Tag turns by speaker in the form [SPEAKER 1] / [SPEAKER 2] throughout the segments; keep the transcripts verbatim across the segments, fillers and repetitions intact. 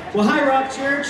[SPEAKER 1] Well, hi, Rock Church.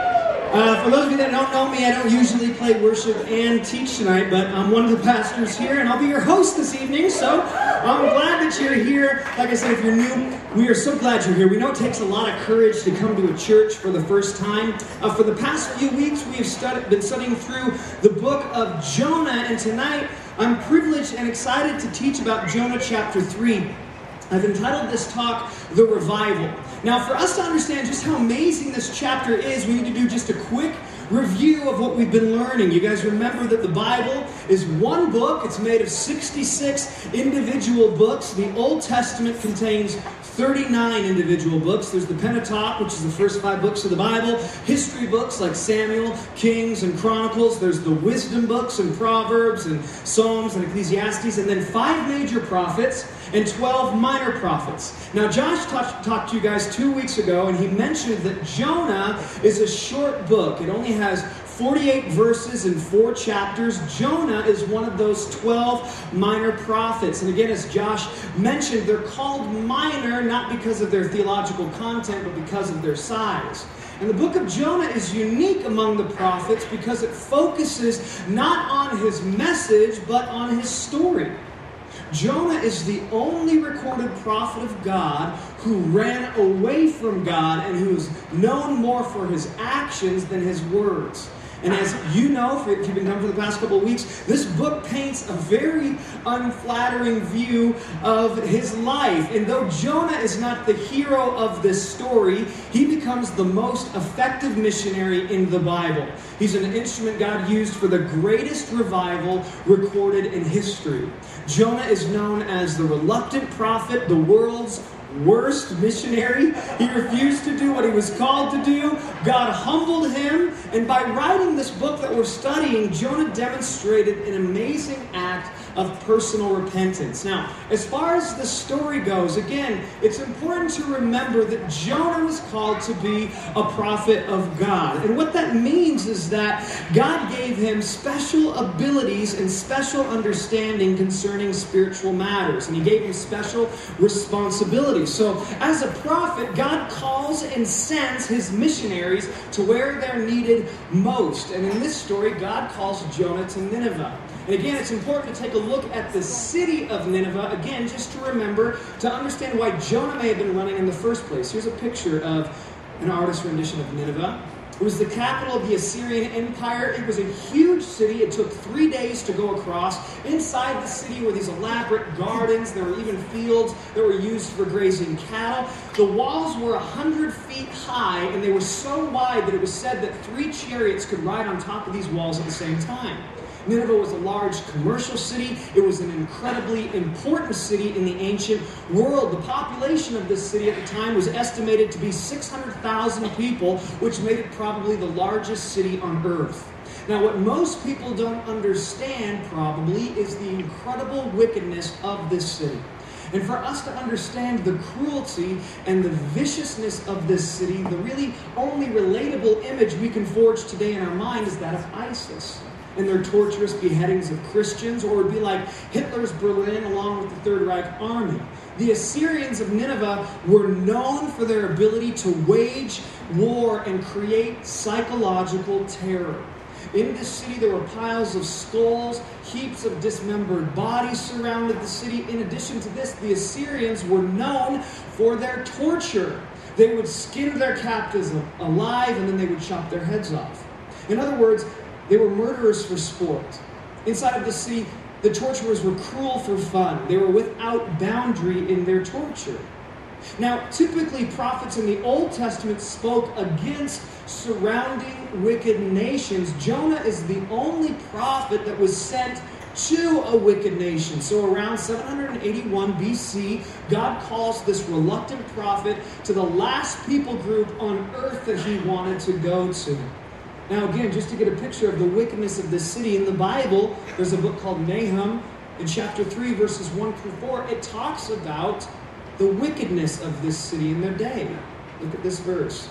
[SPEAKER 1] Uh, for those of you that don't know me, I don't usually play worship and teach tonight, but I'm one of the pastors here, and I'll be your host this evening, so I'm glad that you're here. Like I said, if you're new, we are so glad you're here. We know it takes a lot of courage to come to a church for the first time. Uh, for the past few weeks, we have studied, been studying through the book of Jonah, and tonight I'm privileged and excited to teach about Jonah chapter three. I've entitled this talk, The Revival. Now, for us to understand just how amazing this chapter is, we need to do just a quick review of what we've been learning. You guys remember that the Bible is one book. It's made of sixty-six individual books. The Old Testament contains thirty-nine individual books. There's the Pentateuch, which is the first five books of the Bible. History books like Samuel, Kings, and Chronicles. There's the wisdom books and Proverbs and Psalms and Ecclesiastes. And then five major prophets and twelve minor prophets. Now, Josh talk, talked to you guys two weeks ago, and he mentioned that Jonah is a short book. It only has forty-eight verses and four chapters. Jonah is one of those twelve minor prophets. And again, as Josh mentioned, they're called minor not because of their theological content, but because of their size. And the book of Jonah is unique among the prophets because it focuses not on his message, but on his story. Jonah is the only recorded prophet of God who ran away from God and who is known more for his actions than his words. And as you know, if you've been coming for the past couple of weeks, this book paints a very unflattering view of his life. And though Jonah is not the hero of this story, he becomes the most effective missionary in the Bible. He's an instrument God used for the greatest revival recorded in history. Jonah is known as the reluctant prophet, the world's worst missionary. He refused to do what he was called to do. God humbled him, and by writing this book that we're studying, Jonah demonstrated an amazing act of personal repentance. Now, as far as the story goes, again, it's important to remember that Jonah was called to be a prophet of God. And what that means is that God gave him special abilities and special understanding concerning spiritual matters. And he gave him special responsibilities. So, as a prophet, God calls and sends his missionaries to where they're needed most. And in this story, God calls Jonah to Nineveh. And again, it's important to take a look at the city of Nineveh, again, just to remember, to understand why Jonah may have been running in the first place. Here's a picture of an artist's rendition of Nineveh. It was the capital of the Assyrian Empire. It was a huge city. It took three days to go across. Inside the city were these elaborate gardens. There were even fields that were used for grazing cattle. The walls were one hundred feet high, and they were so wide that it was said that three chariots could ride on top of these walls at the same time. Nineveh was a large commercial city. It was an incredibly important city in the ancient world. The population of this city at the time was estimated to be six hundred thousand people, which made it probably the largest city on earth. Now, what most people don't understand, probably, is the incredible wickedness of this city. And for us to understand the cruelty and the viciousness of this city, the really only relatable image we can forge today in our mind is that of ISIS and their torturous beheadings of Christians, or it would be like Hitler's Berlin along with the Third Reich Army. The Assyrians of Nineveh were known for their ability to wage war and create psychological terror. In this city, there were piles of skulls, heaps of dismembered bodies surrounded the city. In addition to this, the Assyrians were known for their torture. They would skin their captives alive, and then they would chop their heads off. In other words, they were murderers for sport. Inside of the city, the torturers were cruel for fun. They were without boundary in their torture. Now, typically, prophets in the Old Testament spoke against surrounding wicked nations. Jonah is the only prophet that was sent to a wicked nation. So around seven hundred eighty-one B C, God calls this reluctant prophet to the last people group on earth that he wanted to go to. Now again, just to get a picture of the wickedness of this city, in the Bible, there's a book called Nahum. In chapter three, verses one through four, it talks about the wickedness of this city in their day. Look at this verse.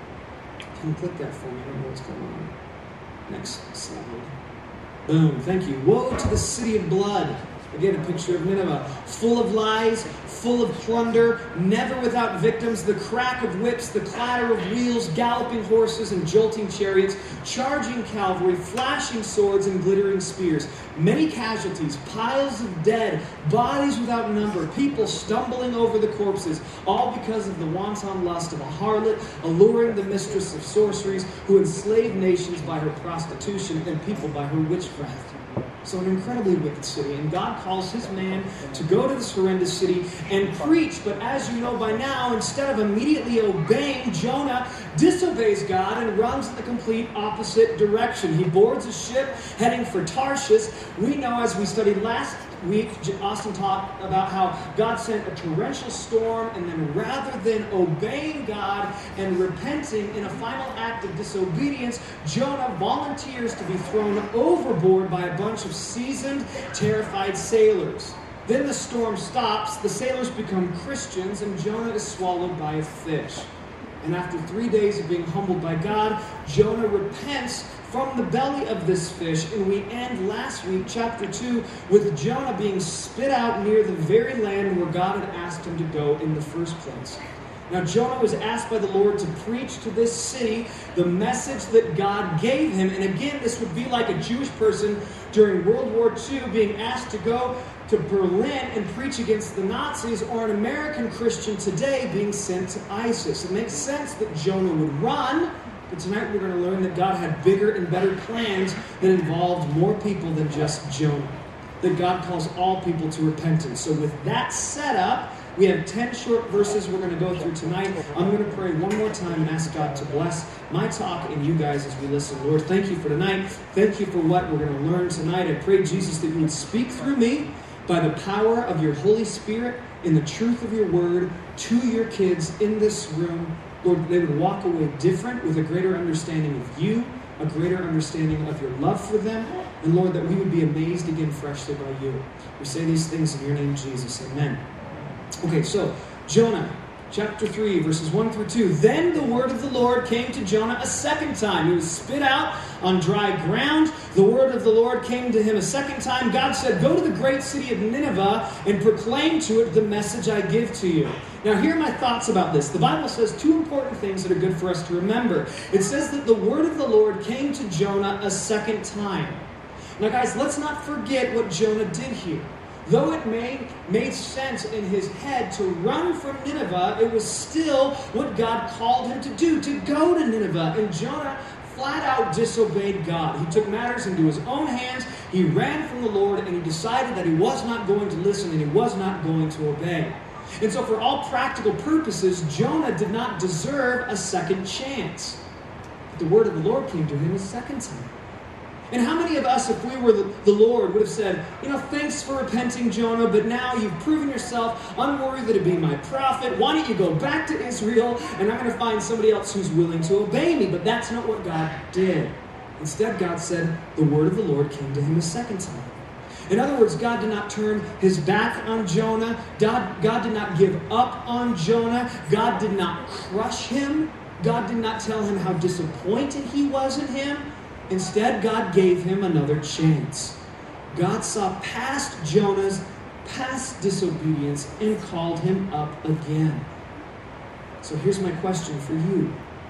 [SPEAKER 1] Can you click that for me? I don't know what's going on. Next slide. Boom, thank you. Woe to the city of blood, Again, a picture of Nineveh, full of lies, full of plunder, never without victims, the crack of whips, the clatter of wheels, galloping horses and jolting chariots, charging cavalry, flashing swords and glittering spears. Many casualties, piles of dead, bodies without number, people stumbling over the corpses, all because of the wanton lust of a harlot, alluring the mistress of sorceries, who enslaved nations by her prostitution and people by her witchcraft. So an incredibly wicked city, and God calls his man to go to this horrendous city and preach. But as you know by now, instead of immediately obeying, Jonah disobeys God and runs in the complete opposite direction. He boards a ship heading for Tarshish. We know, as we studied last week, Austin talked about how God sent a torrential storm, and then rather than obeying God and repenting in a final act of disobedience, Jonah volunteers to be thrown overboard by a bunch of seasoned, terrified sailors. Then the storm stops, the sailors become Christians, and Jonah is swallowed by a fish. And after three days of being humbled by God, Jonah repents from the belly of this fish, and we end last week, chapter two, with Jonah being spit out near the very land where God had asked him to go in the first place. Now, Jonah was asked by the Lord to preach to this city the message that God gave him. And again, this would be like a Jewish person during World War Two being asked to go to Berlin and preach against the Nazis, or an American Christian today being sent to ISIS. It makes sense that Jonah would run, but tonight we're going to learn that God had bigger and better plans that involved more people than just Jonah. That God calls all people to repentance. So with that setup, we have ten short verses we're going to go through tonight. I'm going to pray one more time and ask God to bless my talk and you guys as we listen. Lord, thank you for tonight. Thank you for what we're going to learn tonight. I pray, Jesus, that you would speak through me by the power of your Holy Spirit in the truth of your word to your kids in this room. Lord, they would walk away different with a greater understanding of you, a greater understanding of your love for them, and Lord, that we would be amazed again freshly by you. We say these things in your name, Jesus. Amen. Okay, so Jonah, chapter three, verses one through two. Then the word of the Lord came to Jonah a second time. He was spit out on dry ground. The word of the Lord came to him a second time. God said, go to the great city of Nineveh and proclaim to it the message I give to you. Now, here are my thoughts about this. The Bible says two important things that are good for us to remember. It says that the word of the Lord came to Jonah a second time. Now, guys, let's not forget what Jonah did here. Though it made, made sense in his head to run from Nineveh, it was still what God called him to do, to go to Nineveh. And Jonah flat out disobeyed God. He took matters into his own hands. He ran from the Lord, and he decided that he was not going to listen and he was not going to obey. And so for all practical purposes, Jonah did not deserve a second chance. But the word of the Lord came to him a second time. And how many of us, if we were the, the Lord, would have said, you know, thanks for repenting, Jonah, but now you've proven yourself unworthy to be my prophet. Why don't you go back to Israel, and I'm going to find somebody else who's willing to obey me. But that's not what God did. Instead, God said the word of the Lord came to him a second time. In other words, God did not turn his back on Jonah. God, God did not give up on Jonah. God did not crush him. God did not tell him how disappointed he was in him. Instead, God gave him another chance. God saw past Jonah's past disobedience and called him up again. So here's my question for you.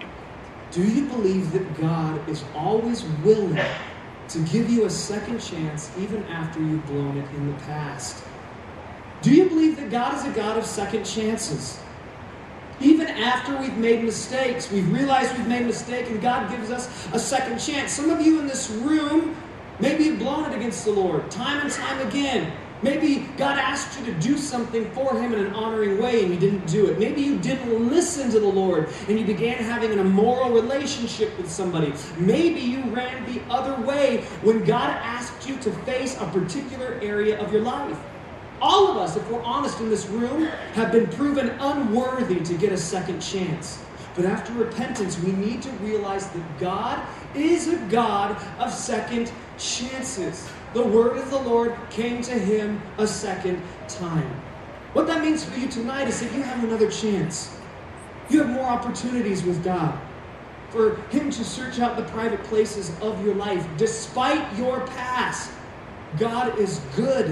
[SPEAKER 1] Do you believe that God is always willing to give you a second chance even after you've blown it in the past? Do you believe that God is a God of second chances? Even after we've made mistakes, we've realized we've made a mistake, and God gives us a second chance. Some of you in this room, maybe you've blown it against the Lord time and time again. Maybe God asked you to do something for him in an honoring way and you didn't do it. Maybe you didn't listen to the Lord and you began having an immoral relationship with somebody. Maybe you ran the other way when God asked you to face a particular area of your life. All of us, if we're honest in this room, have been proven unworthy to get a second chance. But after repentance, we need to realize that God is a God of second chances. The word of the Lord came to him a second time. What that means for you tonight is that you have another chance. You have more opportunities with God. For him to search out the private places of your life. Despite your past, God is good.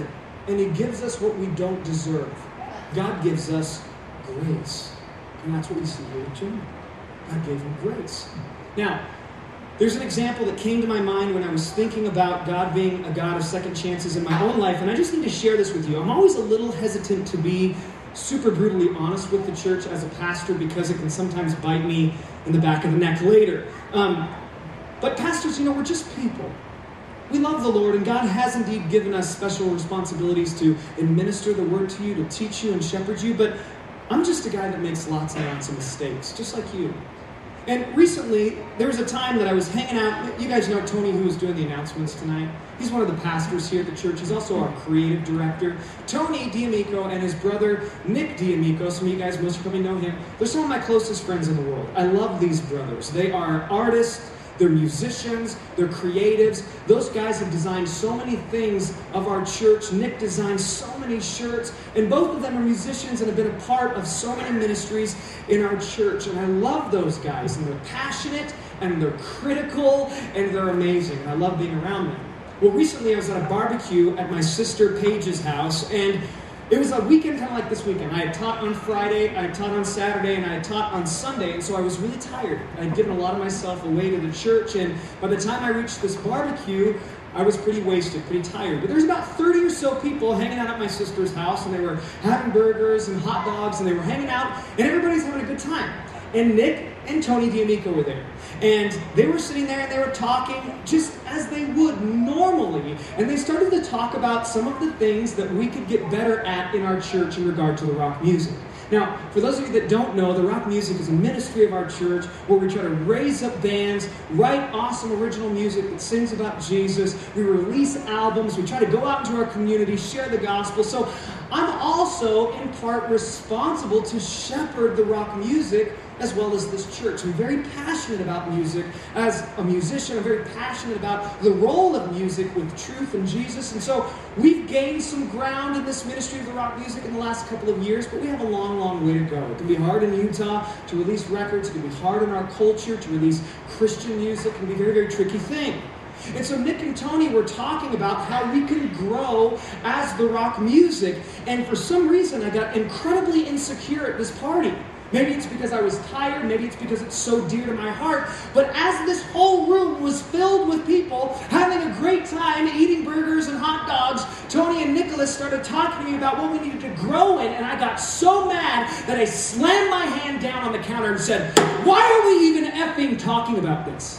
[SPEAKER 1] and he gives us what we don't deserve. God gives us grace. And that's what we see here with Jonah. God gave him grace. Now, there's an example that came to my mind when I was thinking about God being a God of second chances in my own life, and I just need to share this with you. I'm always a little hesitant to be super brutally honest with the church as a pastor because it can sometimes bite me in the back of the neck later. Um, but pastors, you know, we're just people. We love the Lord, and God has indeed given us special responsibilities to administer the word to you, to teach you and shepherd you, but I'm just a guy that makes lots and lots of mistakes, just like you. And recently, there was a time that I was hanging out. You guys know Tony, who was doing the announcements tonight. He's one of the pastors here at the church. He's also our creative director. Tony D'Amico and his brother, Nick D'Amico, some of you guys, most of you probably know him. They're some of my closest friends in the world. I love these brothers. They are artists. They're musicians, they're creatives. Those guys have designed so many things of our church. Nick designed so many shirts, and both of them are musicians and have been a part of so many ministries in our church. And I love those guys, and they're passionate, and they're critical, and they're amazing. And I love being around them. Well, recently I was at a barbecue at my sister Paige's house, and it was a weekend kind of like this weekend. I had taught on Friday, I had taught on Saturday, and I had taught on Sunday, and so I was really tired. I had given a lot of myself away to the church, and by the time I reached this barbecue, I was pretty wasted, pretty tired. But there was about thirty or so people hanging out at my sister's house, and they were having burgers and hot dogs, and they were hanging out, and everybody's having a good time. And Nick and Tony D'Amico were there. And they were sitting there and they were talking just as they would normally. And they started to talk about some of the things that we could get better at in our church in regard to the rock music. Now, for those of you that don't know, the rock music is a ministry of our church where we try to raise up bands, write awesome original music that sings about Jesus. We release albums. We try to go out into our community, share the gospel. So I'm also in part responsible to shepherd the rock music as well as this church. I'm very passionate about music. As a musician, I'm very passionate about the role of music with truth and Jesus. And so we've gained some ground in this ministry of the rock music in the last couple of years, but we have a long, long way to go. It can be hard in Utah to release records. It can be hard in our culture to release Christian music. It can be a very, very tricky thing. And so Nick and Tony were talking about how we can grow as the rock music. And for some reason, I got incredibly insecure at this party. Maybe it's because I was tired. Maybe it's because it's so dear to my heart. But as this whole room was filled with people having a great time eating burgers and hot dogs, Tony and Nicholas started talking to me about what we needed to grow in. And I got so mad that I slammed my hand down on the counter and said, "Why are we even effing talking about this?"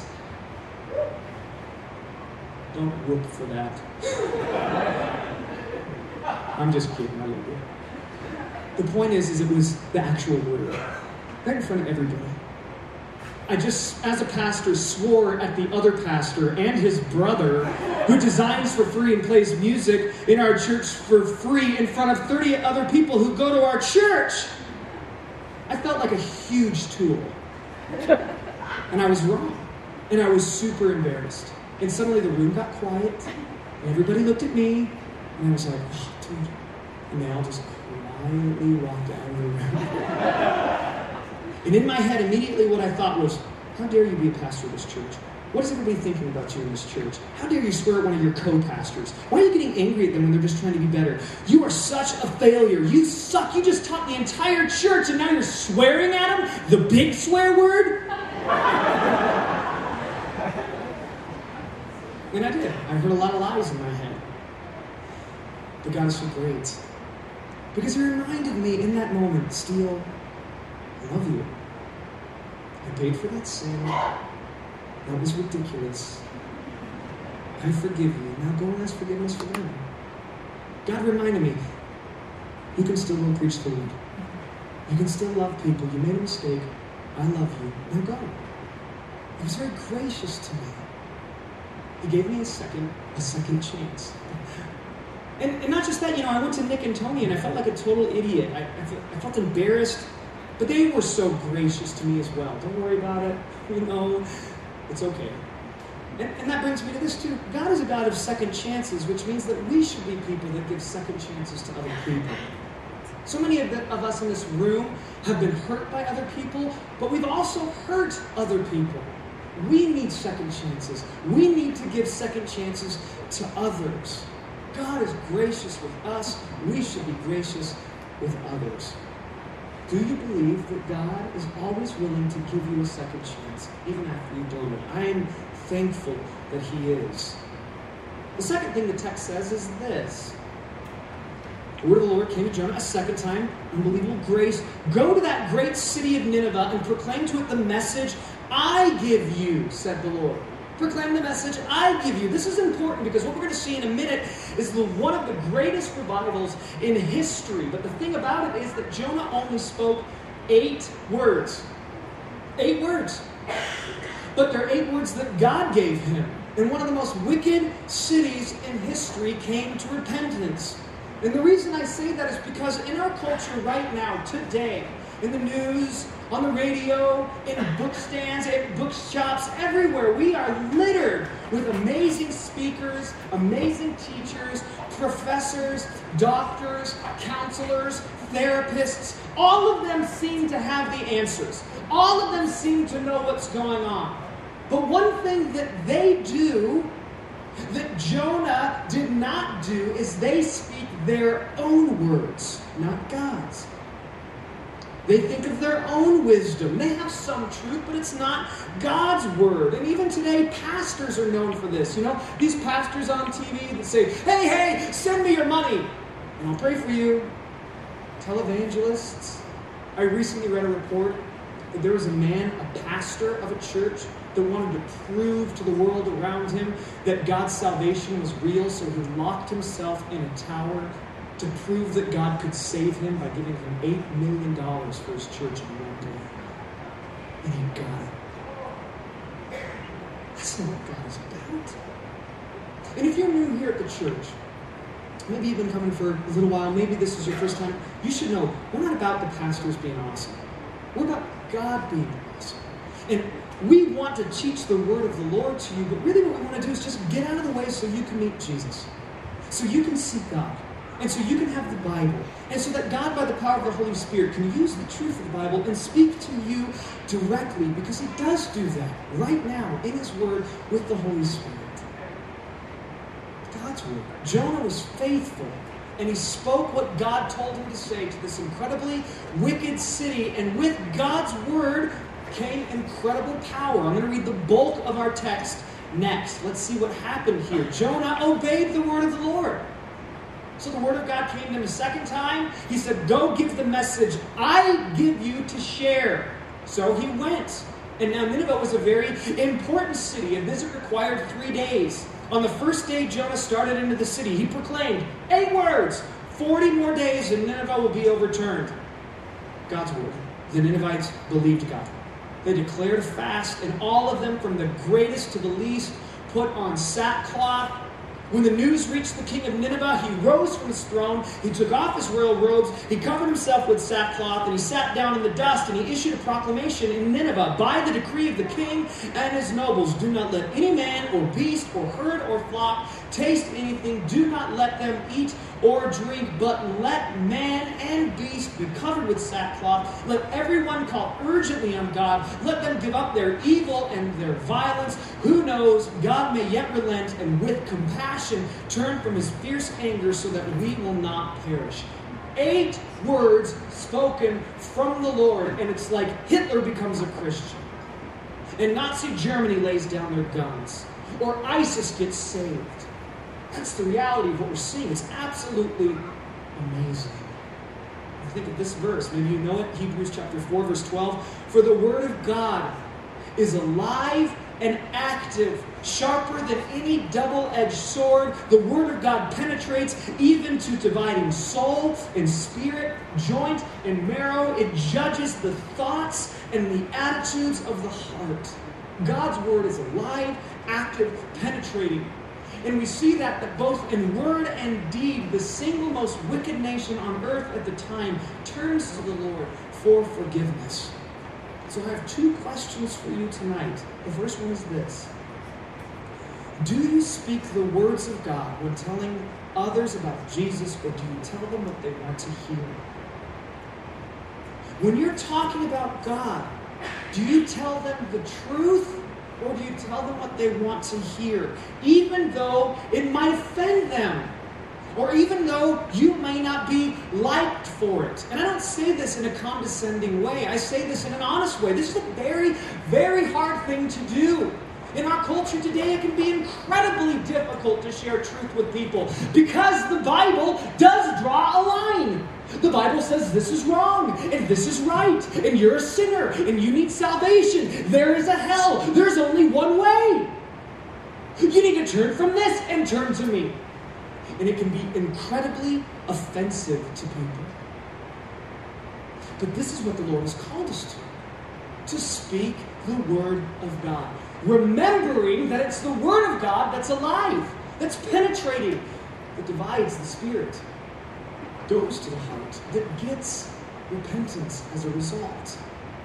[SPEAKER 1] Don't whoop for that. I'm just kidding. I love you. The point is, is it was the actual word. Right in front of everybody. I just, as a pastor, swore at the other pastor and his brother, who designs for free and plays music in our church for free in front of thirty other people who go to our church. I felt like a huge tool. And I was wrong. And I was super embarrassed. And suddenly the room got quiet, and everybody looked at me, and I was like, "Oh, dude." And they all just quietly walked out of the room. And in my head, immediately what I thought was, how dare you be a pastor of this church? What is everybody thinking about you in this church? How dare you swear at one of your co-pastors? Why are you getting angry at them when they're just trying to be better? You are such a failure. You suck. You just taught the entire church, and now you're swearing at them? The big swear word? And I did. I heard a lot of lies in my head. But God is so great. Because He reminded me in that moment, Steele, I love you. I paid for that sin. That was ridiculous. I forgive you. Now go and ask forgiveness for them. God reminded me, you can still go and preach the word. You can still love people. You made a mistake. I love you. Now go. He was very gracious to me. He gave me a second, a second chance. And, and not just that, you know, I went to Nick and Tony and I felt like a total idiot. I, I, felt, I felt embarrassed, but they were so gracious to me as well. Don't worry about it. You know, it's okay. And, and that brings me to this too. God is a God of second chances, which means that we should be people that give second chances to other people. So many of, the, of us in this room have been hurt by other people, but we've also hurt other people. We need second chances. We need to give second chances to others. God is gracious with us, we should be gracious with others. Do you believe that God is always willing to give you a second chance, even after you've blown it? I am thankful that He is. The second thing the text says is this. The word of the Lord came to Jonah a second time, unbelievable grace. Go to that great city of Nineveh and proclaim to it the message I give you, said the Lord. Proclaim the message I give you. This is important because what we're going to see in a minute is the, one of the greatest revivals in history. But the thing about it is that Jonah only spoke eight words. Eight words. But they're eight words that God gave him. And one of the most wicked cities in history came to repentance. And the reason I say that is because in our culture right now, today, in the news, on the radio, in book stands, in bookshops, everywhere, we are littered with amazing speakers, amazing teachers, professors, doctors, counselors, therapists. All of them seem to have the answers. All of them seem to know what's going on. But one thing that they do that Jonah did not do is they speak their own words, not God's. They think of their own wisdom. They have some truth, but it's not God's word. And even today, pastors are known for this. You know, these pastors on T V that say, hey, hey, send me your money, and I'll pray for you. Televangelists. I recently read a report that there was a man, a pastor of a church, that wanted to prove to the world around him that God's salvation was real, so he locked himself in a tower to prove that God could save him by giving him eight million dollars for his church in one day. And he got it. That's not what God is about. And if you're new here at the church, maybe you've been coming for a little while, maybe this is your first time, you should know, we're not about the pastors being awesome. We're about God being awesome. And we want to teach the word of the Lord to you, but really what we want to do is just get out of the way so you can meet Jesus. So you can see God. And so you can have the Bible. And so that God, by the power of the Holy Spirit, can use the truth of the Bible and speak to you directly, because He does do that right now in His Word with the Holy Spirit. God's Word. Jonah was faithful, and he spoke what God told him to say to this incredibly wicked city, and with God's Word came incredible power. I'm going to read the bulk of our text next. Let's see what happened here. Jonah obeyed the word of the Lord. So the word of God came to him a second time. He said, go give the message I give you to share. So he went. And now Nineveh was a very important city. A visit required three days. On the first day Jonah started into the city, he proclaimed eight words. Forty more days and Nineveh will be overturned. God's word. The Ninevites believed God. They declared a fast, and all of them, from the greatest to the least, put on sackcloth. When the news reached the king of Nineveh, he rose from his throne, he took off his royal robes, he covered himself with sackcloth, and he sat down in the dust, and he issued a proclamation in Nineveh, by the decree of the king and his nobles, do not let any man or beast or herd or flock taste anything, do not let them eat or drink, but let man and beast be covered with sackcloth. Let everyone call urgently on God. Let them give up their evil and their violence. Who knows, God may yet relent and with compassion turn from his fierce anger so that we will not perish. Eight words spoken from the Lord, and it's like Hitler becomes a Christian, and Nazi Germany lays down their guns, or ISIS gets saved. That's the reality of what we're seeing. It's absolutely amazing. I think of this verse. Maybe you know it. Hebrews chapter four, verse twelve. For the word of God is alive and active, sharper than any double-edged sword. The word of God penetrates even to dividing soul and spirit, joint and marrow. It judges the thoughts and the attitudes of the heart. God's word is alive, active, penetrating. And we see that, that both in word and deed, the single most wicked nation on earth at the time turns to the Lord for forgiveness. So I have two questions for you tonight. The first one is this. Do you speak the words of God when telling others about Jesus, or do you tell them what they want to hear? When you're talking about God, do you tell them the truth, or do you tell them what they want to hear, even though it might offend them? or even though you may not be liked for it. And I don't say this in a condescending way. I say this in an honest way. This is a very, very hard thing to do. In our culture today, it can be incredibly difficult to share truth with people because the Bible does draw a line. The Bible says this is wrong and this is right, and you're a sinner and you need salvation. There is a hell. There's only one way. You need to turn from this and turn to me. And it can be incredibly offensive to people. But this is what the Lord has called us to. To speak the Word of God. Remembering that it's the Word of God that's alive, that's penetrating, that divides the spirit, goes to the heart, that gets repentance as a result.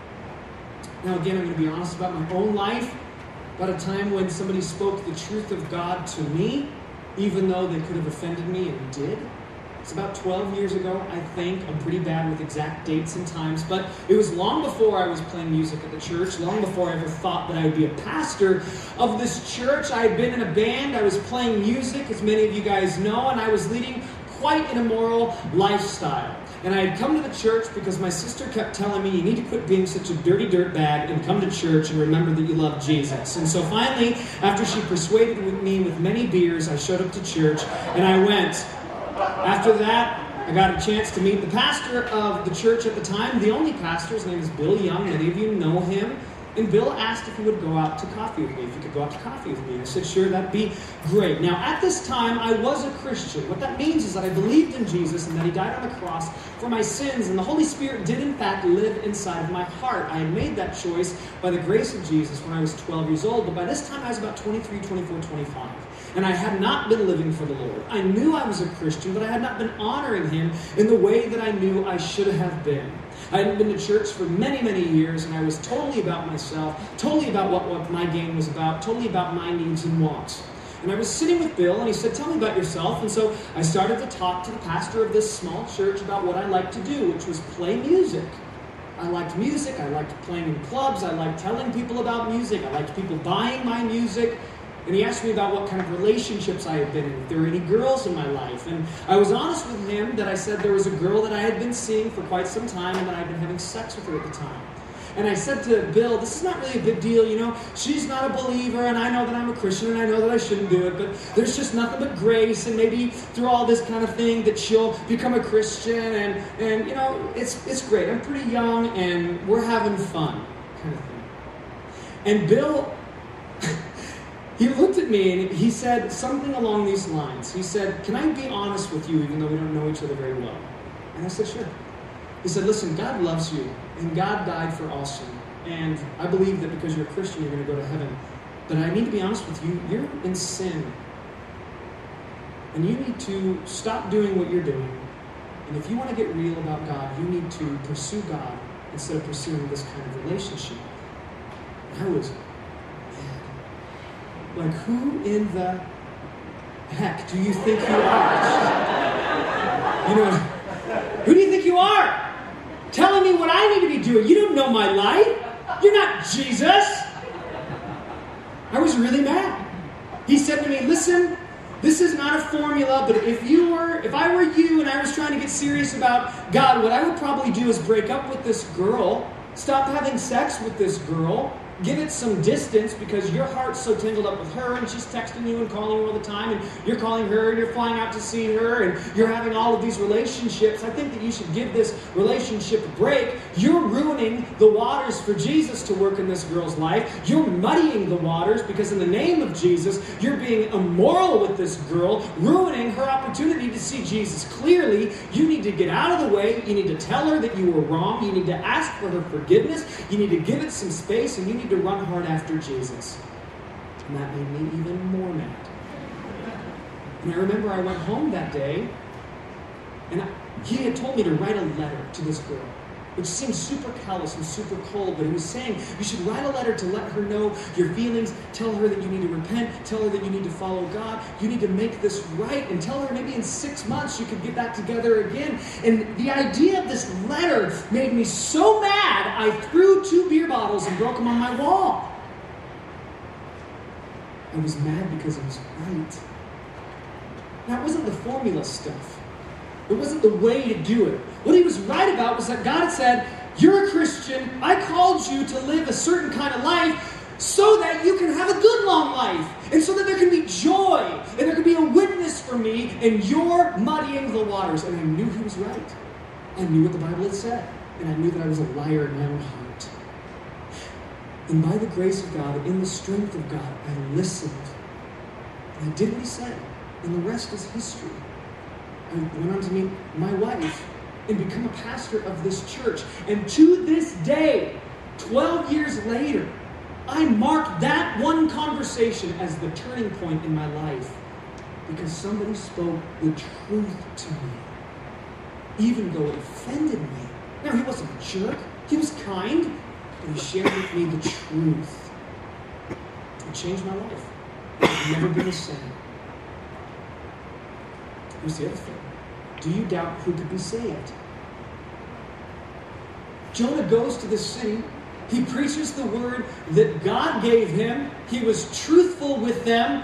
[SPEAKER 1] Now again, I'm going to be honest about my own life, about a time when somebody spoke the truth of God to me, even though they could have offended me and did. It's about twelve years ago, I think. I'm pretty bad with exact dates and times, but it was long before I was playing music at the church, long before I ever thought that I would be a pastor of this church. I had been in a band, I was playing music, as many of you guys know, and I was leading quite an immoral lifestyle. And I had come to the church because my sister kept telling me, you need to quit being such a dirty dirtbag and come to church and remember that you love Jesus. And so finally, after she persuaded me with many beers, I showed up to church and I went. After that, I got a chance to meet the pastor of the church at the time, the only pastor. His name is Bill Young. Many of you know him. And Bill asked if he would go out to coffee with me, if he could go out to coffee with me. I said, sure, that'd be great. Now, at this time, I was a Christian. What that means is that I believed in Jesus and that he died on the cross for my sins. And the Holy Spirit did, in fact, live inside of my heart. I had made that choice by the grace of Jesus when I was twelve years old. But by this time, I was about twenty-three, twenty-four, twenty-five. And I had not been living for the Lord. I knew I was a Christian, but I had not been honoring him in the way that I knew I should have been. I hadn't been to church for many, many years, and I was totally about myself, totally about what, what my game was about, totally about my needs and wants. And I was sitting with Bill, and he said, tell me about yourself. And so I started to talk to the pastor of this small church about what I liked to do, which was play music. I liked music, I liked playing in clubs, I liked telling people about music, I liked people buying my music. And he asked me about what kind of relationships I had been in, if there were any girls in my life. And I was honest with him that I said there was a girl that I had been seeing for quite some time and that I'd been having sex with her at the time. And I said to Bill, this is not really a big deal, you know. She's not a believer, and I know that I'm a Christian, and I know that I shouldn't do it, but there's just nothing but grace, and maybe through all this kind of thing that she'll become a Christian, and, and you know, it's, it's great. I'm pretty young, and we're having fun, kind of thing. And Bill... He looked at me and he said something along these lines. He said, can I be honest with you even though we don't know each other very well? And I said, sure. He said, listen, God loves you and God died for all sin. And I believe that because you're a Christian, you're going to go to heaven. But I need to be honest with you, you're in sin. And you need to stop doing what you're doing. And if you want to get real about God, you need to pursue God instead of pursuing this kind of relationship. And I was... Like, who in the heck do you think you are? You know, who do you think you are? Telling me what I need to be doing. You don't know my life. You're not Jesus. I was really mad. He said to me, listen, this is not a formula, but if you were, if I were you and I was trying to get serious about God, what I would probably do is break up with this girl, stop having sex with this girl, give it some distance because your heart's so tangled up with her and she's texting you and calling you all the time and you're calling her and you're flying out to see her and you're having all of these relationships. I think that you should give this relationship a break. You're ruining the waters for Jesus to work in this girl's life. You're muddying the waters because in the name of Jesus, you're being immoral with this girl, ruining her opportunity to see Jesus clearly. You need to get out of the way. You need to tell her that you were wrong. You need to ask for her forgiveness. You need to give it some space and you need to run hard after Jesus. And that made me even more mad. And I remember I went home that day, and I, he had told me to write a letter to this girl, which seemed super callous and super cold, but he was saying, you should write a letter to let her know your feelings, tell her that you need to repent, tell her that you need to follow God, you need to make this right, and tell her maybe in six months you could get back together again. And the idea of this letter made me so mad, I threw two beer bottles and broke them on my wall. I was mad because it was right. Now, it wasn't the formula stuff. It wasn't the way to do it. What he was right about was that God said, you're a Christian. I called you to live a certain kind of life so that you can have a good long life. And so that there can be joy. And there can be a witness for me. And you're muddying the waters. And I knew he was right. I knew what the Bible had said. And I knew that I was a liar in my own heart. And by the grace of God, in the strength of God, I listened. And I did what he said. And the rest is history. I went on to meet my wife and become a pastor of this church. And to this day, twelve years later, I mark that one conversation as the turning point in my life because somebody spoke the truth to me, even though it offended me. Now, he wasn't a jerk. He was kind, but he shared with me the truth. It changed my life. I've never been the same. Here's the other thing. Do you doubt who could be saved? Jonah goes to this city. He preaches the word that God gave him. He was truthful with them.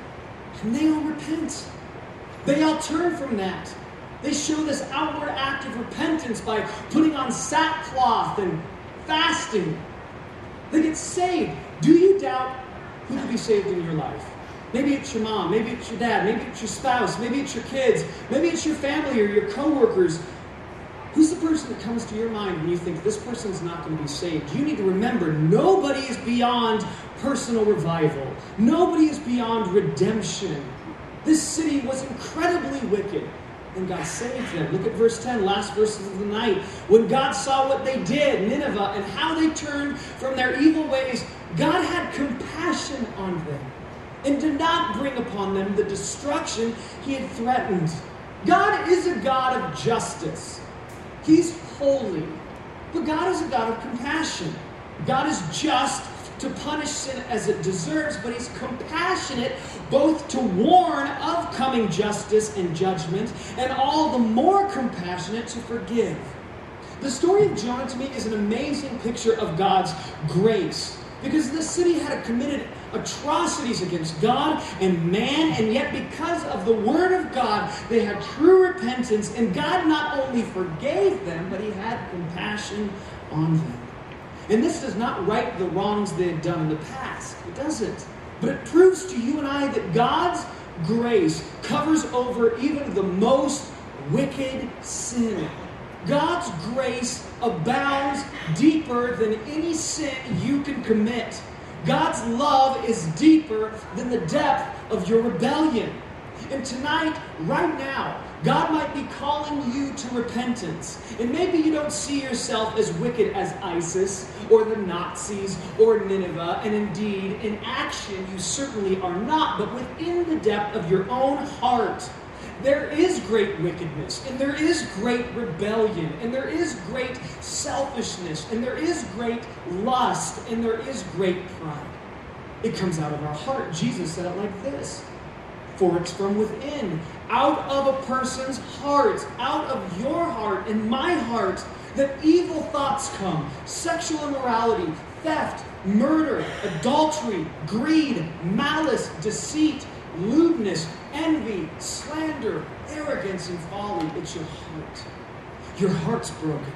[SPEAKER 1] And they all repent. They all turn from that. They show this outward act of repentance by putting on sackcloth and fasting. They get saved. Do you doubt who could be saved in your life? Maybe it's your mom, maybe it's your dad, maybe it's your spouse, maybe it's your kids, maybe it's your family or your coworkers. Who's the person that comes to your mind when you think this person's not going to be saved? You need to remember, nobody is beyond personal revival. Nobody is beyond redemption. This city was incredibly wicked, and God saved them. Look at verse ten, last verses of the night. When God saw what they did, Nineveh, and how they turned from their evil ways, God had compassion on them and did not bring upon them the destruction he had threatened. God is a God of justice. He's holy. But God is a God of compassion. God is just to punish sin as it deserves, but he's compassionate both to warn of coming justice and judgment, and all the more compassionate to forgive. The story of Jonah to me is an amazing picture of God's grace, because this city had committed atrocities against God and man, and yet because of the word of God, they had true repentance, and God not only forgave them, but he had compassion on them. And this does not right the wrongs they had done in the past. It doesn't. But it proves to you and I that God's grace covers over even the most wicked sin. God's grace abounds deeper than any sin you can commit. God's love is deeper than the depth of your rebellion. And tonight, right now, God might be calling you to repentance. And maybe you don't see yourself as wicked as ISIS or the Nazis or Nineveh. And indeed, in action, you certainly are not. But within the depth of your own heart, there is great wickedness, and there is great rebellion, and there is great selfishness, and there is great lust, and there is great pride. It comes out of our heart. Jesus said it like this: for it's from within, out of a person's heart, out of your heart and my heart, that evil thoughts come: sexual immorality, theft, murder, adultery, greed, malice, deceit, lewdness, envy, slander, arrogance, and folly. It's your heart. Your heart's broken.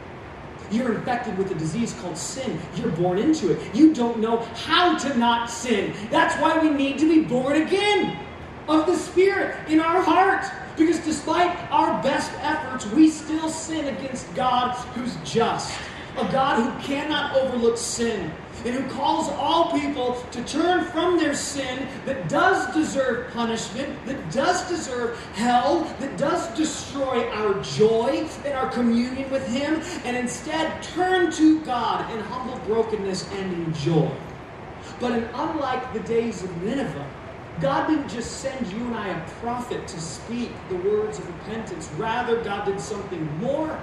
[SPEAKER 1] You're infected with a disease called sin. You're born into it. You don't know how to not sin. That's why we need to be born again of the Spirit in our heart. Because despite our best efforts, we still sin against God who's just. A God who cannot overlook sin, and who calls all people to turn from their sin that does deserve punishment, that does deserve hell, that does destroy our joy and our communion with him, and instead turn to God in humble brokenness and in joy. But in unlike the days of Nineveh, God didn't just send you and I a prophet to speak the words of repentance. Rather, God did something more.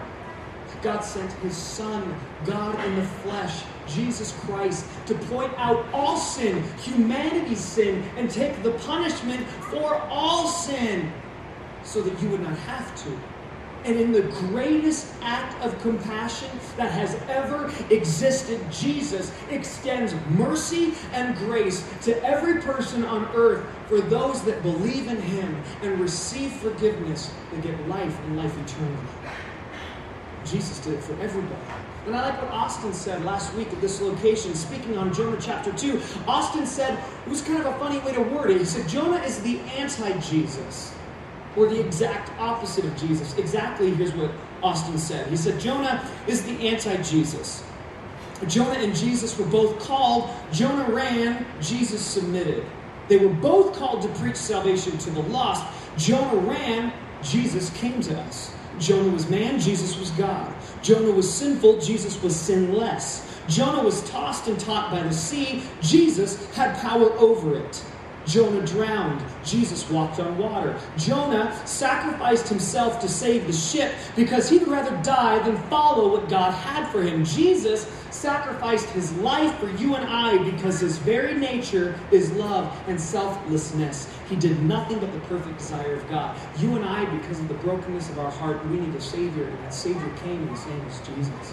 [SPEAKER 1] God sent his Son, God in the flesh, Jesus Christ, to point out all sin, humanity's sin, and take the punishment for all sin so that you would not have to. And in the greatest act of compassion that has ever existed, Jesus extends mercy and grace to every person on earth for those that believe in him and receive forgiveness and get life and life eternal. Jesus did it for everybody. And I like what Austin said last week at this location, speaking on Jonah chapter two. Austin said, it was kind of a funny way to word it. He said, Jonah is the anti-Jesus, or the exact opposite of Jesus. Exactly, here's what Austin said. He said, Jonah is the anti-Jesus. Jonah and Jesus were both called. Jonah ran, Jesus submitted. They were both called to preach salvation to the lost. Jonah ran, Jesus came to us. Jonah was man, Jesus was God. Jonah was sinful, Jesus was sinless. Jonah was tossed and taught by the sea, Jesus had power over it. Jonah drowned, Jesus walked on water. Jonah sacrificed himself to save the ship because he would rather die than follow what God had for him. Jesus sacrificed his life for you and I because his very nature is love and selflessness. He did nothing but the perfect desire of God. You and I, because of the brokenness of our heart, we need a Savior, and that Savior came, and his name is Jesus.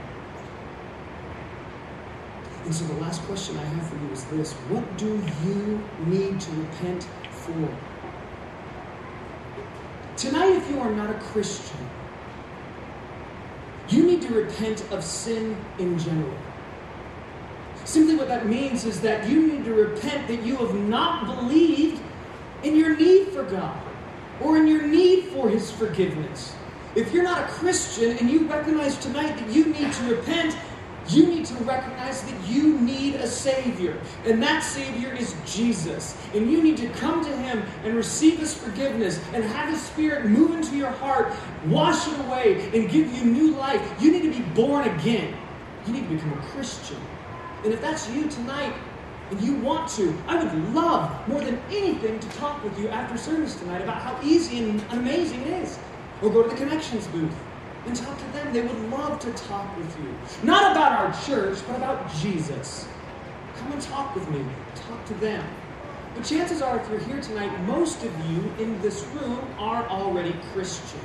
[SPEAKER 1] And so the last question I have for you is this: what do you need to repent for? Tonight, if you are not a Christian, you need to repent of sin in general. Simply what that means is that you need to repent that you have not believed in your need for God or in your need for his forgiveness. If you're not a Christian and you recognize tonight that you need to repent, you need to recognize that you need a Savior. And that Savior is Jesus. And you need to come to him and receive his forgiveness and have his Spirit move into your heart, wash it away, and give you new life. You need to be born again. You need to become a Christian. And if that's you tonight, and you want to, I would love more than anything to talk with you after service tonight about how easy and amazing it is. Or go to the Connections booth and talk to them. They would love to talk with you. Not about our church, but about Jesus. Come and talk with me. Talk to them. But chances are, if you're here tonight, most of you in this room are already Christian.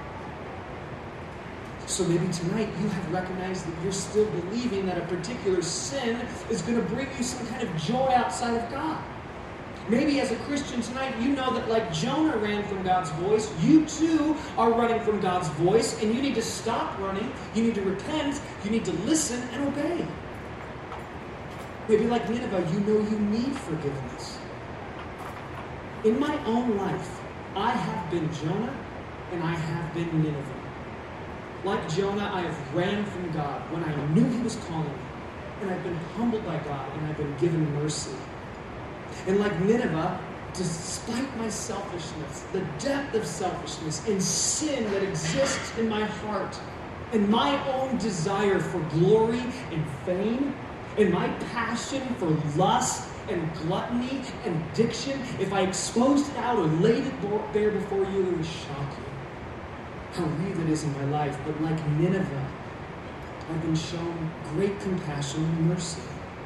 [SPEAKER 1] So maybe tonight you have recognized that you're still believing that a particular sin is going to bring you some kind of joy outside of God. Maybe as a Christian tonight, you know that like Jonah ran from God's voice, you too are running from God's voice, and you need to stop running, you need to repent, you need to listen and obey. Maybe like Nineveh, you know you need forgiveness. In my own life, I have been Jonah and I have been Nineveh. Like Jonah, I have ran from God when I knew he was calling me, and I've been humbled by God, and I've been given mercy. And like Nineveh, despite my selfishness, the depth of selfishness and sin that exists in my heart, and my own desire for glory and fame, and my passion for lust and gluttony and addiction, if I exposed it out or laid it bare before you, it would shock you how real it is in my life. But like Nineveh, I've been shown great compassion and mercy.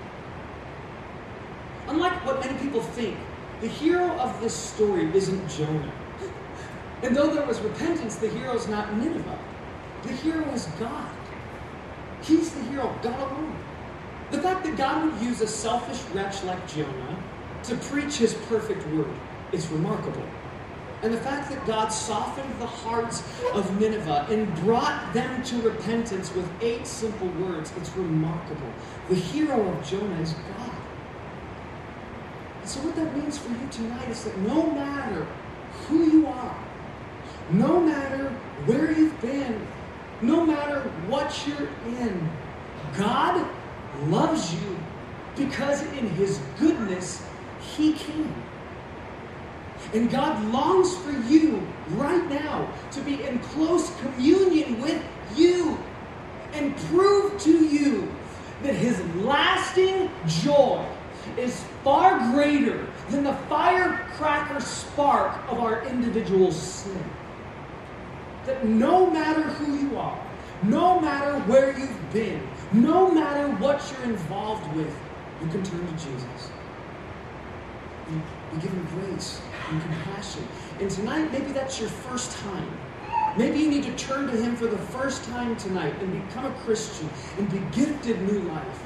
[SPEAKER 1] Unlike what many people think, the hero of this story isn't Jonah. And though there was repentance, the hero is not Nineveh. The hero is God. He's the hero, God alone. The fact that God would use a selfish wretch like Jonah to preach his perfect word is remarkable. And the fact that God softened the hearts of Nineveh and brought them to repentance with eight simple words, it's remarkable. The hero of Jonah is God. And so what that means for you tonight is that no matter who you are, no matter where you've been, no matter what you're in, God loves you because in his goodness, he can. And God longs for you right now to be in close communion with you and prove to you that his lasting joy is far greater than the firecracker spark of our individual sin. That no matter who you are, no matter where you've been, no matter what you're involved with, you can turn to Jesus. You, you give him grace and compassion. And tonight, maybe that's your first time. Maybe you need to turn to him for the first time tonight and become a Christian and be gifted new life.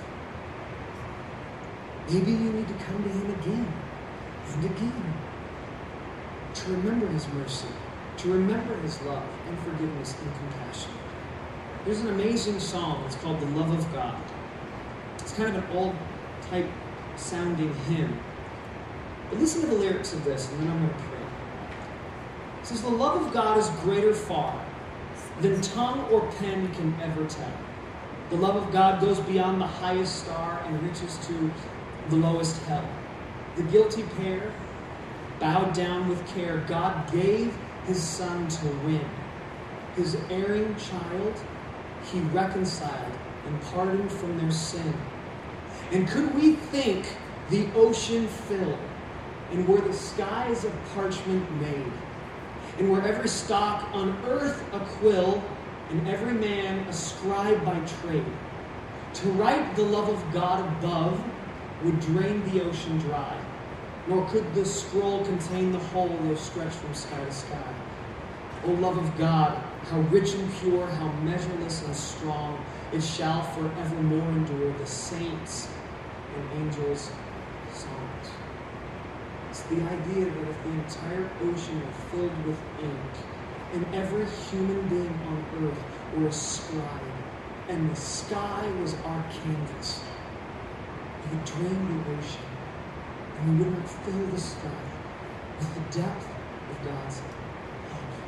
[SPEAKER 1] Maybe you need to come to him again and again to remember his mercy, to remember his love and forgiveness and compassion. There's an amazing song. It's called The Love of God. It's kind of an old type sounding hymn. But listen to the lyrics of this, and then I'm going to pray. It says, the love of God is greater far than tongue or pen can ever tell. The love of God goes beyond the highest star and reaches to the lowest hell. The guilty pair, bowed down with care, God gave his son to win. His erring child, he reconciled and pardoned from their sin. And could we think the ocean filled, and were the skies of parchment made, and were every stalk on earth a quill, and every man a scribe by trade, to write the love of God above would drain the ocean dry, nor could the scroll contain the whole though stretched from sky to sky. O love of God, how rich and pure, how measureless and strong, it shall forevermore endure the saints and angels' songs. It's the idea that if the entire ocean were filled with ink, and every human being on earth were a scribe, and the sky was our canvas, it would drain the ocean, and we would not fill the sky with the depth of God's love.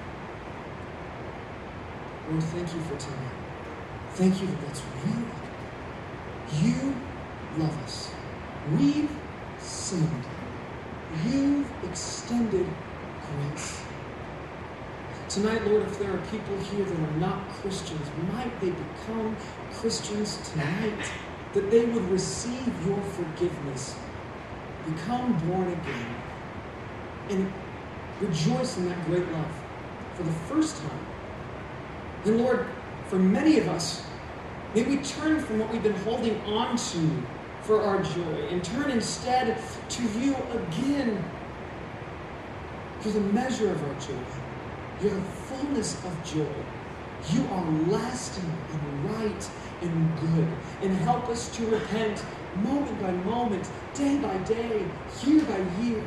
[SPEAKER 1] Lord, thank you for tonight. Thank you that that's real. You love us. We've sinned. You've extended grace. Tonight, Lord, if there are people here that are not Christians, might they become Christians tonight, that they would receive your forgiveness, become born again, and rejoice in that great love for the first time. And Lord, for many of us, may we turn from what we've been holding on to for our joy and turn instead to you again. You're the measure of our joy. You're the fullness of joy. You are lasting and right and good. And help us to repent moment by moment, day by day, year by year.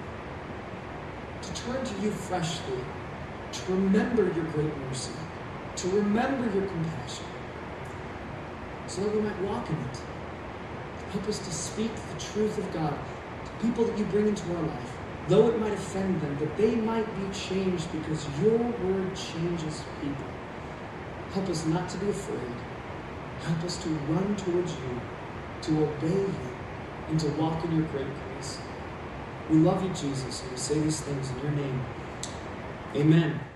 [SPEAKER 1] To turn to you freshly, to remember your great mercy, to remember your compassion, so that we might walk in it. Help us to speak the truth of God to people that you bring into our life, though it might offend them, that they might be changed because your word changes people. Help us not to be afraid. Help us to run towards you, to obey you, and to walk in your great grace. We love you, Jesus, and we say these things in your name. Amen.